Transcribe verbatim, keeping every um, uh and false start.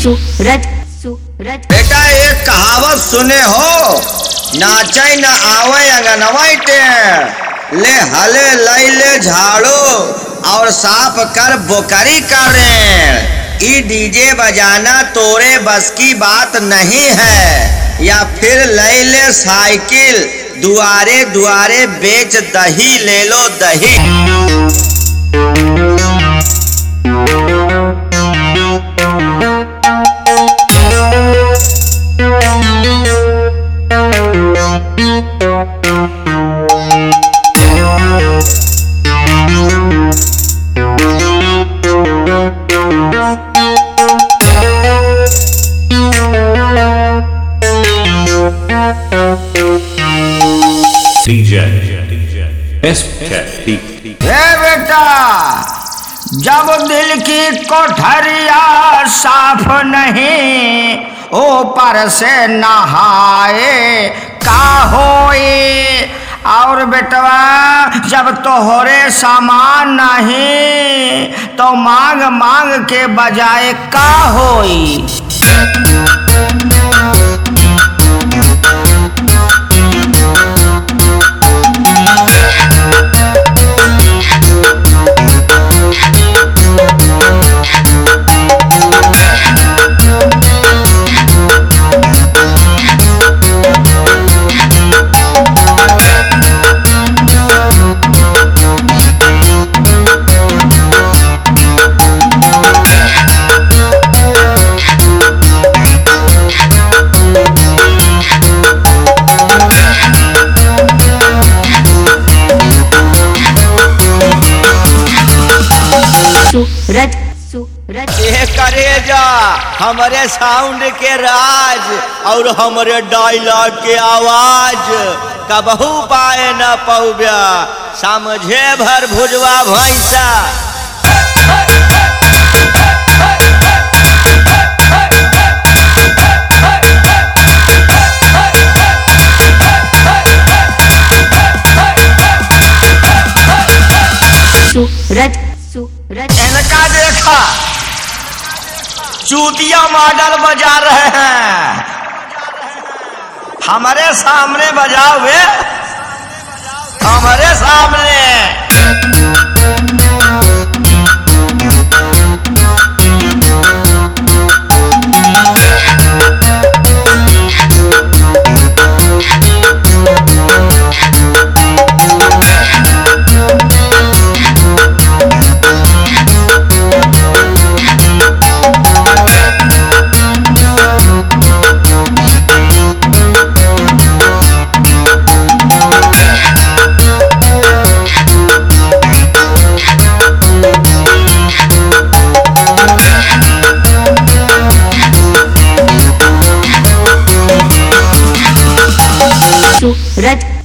सूरज सूरज बेटा एक कहावत सुने हो, नाचे न आवे अंगनवाइटे, ले हले लैले झाड़ो और साफ कर बोकरी करे। ई डीजे बजाना तोरे बस की बात नहीं है, या फिर लैले साइकिल दुआरे दुआरे बेच दही, ले लो दही। डीजे एस के बेटा, जब दिल की कोठरिया साफ नहीं, ऊपर से नहाए का होए। और बेटवा जब तोहरे सामान नहीं, तो मांग मांग के बजाए का होई। सूरज सूरज ये करेजा हमारे साउंड के राज और हमारे डायलॉग के आवाज कबहू पाए न पौब्या, समझे भर भुजवा भैंसा। सूरज सूरज इनका देखा चूतिया मॉडल बजा रहे हैं, हमारे सामने बजाओ वे, हमारे सामने। सूरज